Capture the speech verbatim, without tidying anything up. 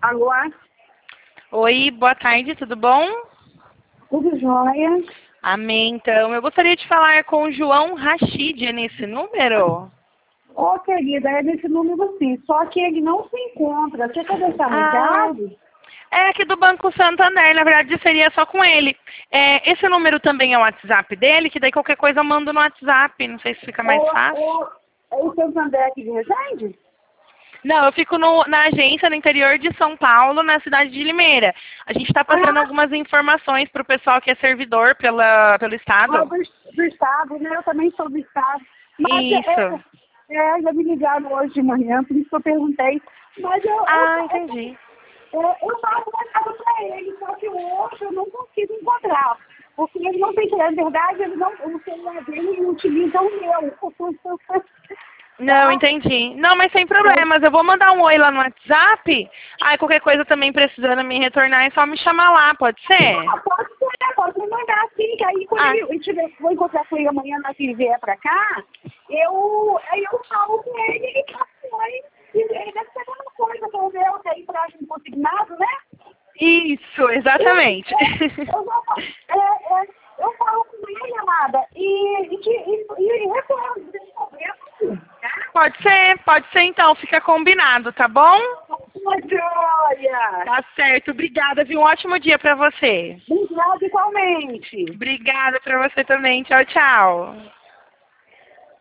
Alô? Oi, boa tarde, tudo bom? Tudo jóia? Amém, então. Eu gostaria de falar com o João Rachid nesse número. Ô, querida, é nesse número sim, só que ele não se encontra. Você quer deixar um Ah, recado? é aqui do Banco Santander, na verdade seria só com ele. É, esse número também é o WhatsApp dele, que daí qualquer coisa eu mando no WhatsApp, não sei se fica mais Ô, fácil. ô, é o Santander aqui de Resende? Não, eu fico no- na agência no interior de São Paulo, na cidade de Limeira. A gente está passando Ah, algumas informações para o pessoal que é servidor pela, pelo ah, Estado. do, do estado, né? Eu também sou do estado. Mas Isso. é, é, já me ligaram hoje de manhã, por isso que eu perguntei. Mas eu, eu, Ah, eu, entendi. eu, eu passo uma casa para ele, só que hoje eu não consigo encontrar. Porque ele não tem, na verdade, ele não, o celular dele não utiliza o meu. Não, Tá? entendi. Não, mas sem problemas. Eu vou mandar um oi lá no WhatsApp. Aí qualquer coisa também precisando me retornar, é só me chamar lá, pode ser? Ah, pode ser, pode me mandar sim, que aí quando Ah, ele, eu tiver, vou encontrar com ele amanhã na que ele vier pra cá, eu, aí eu falo com ele e faço ele, e ele deve ser a mesma coisa com o meu, que é empréstimo consignado, né? isso, E exatamente. é, eu, vou, é, é, eu falo com ele, amada, e, e, te- e, e retorno desse problema, sim, tá? Pode ser, pode ser então, fica combinado, tá bom? Uma joia! Tá certo, obrigada, viu? Um ótimo dia pra você. Obrigada igualmente. Obrigada pra você também. Tchau, tchau.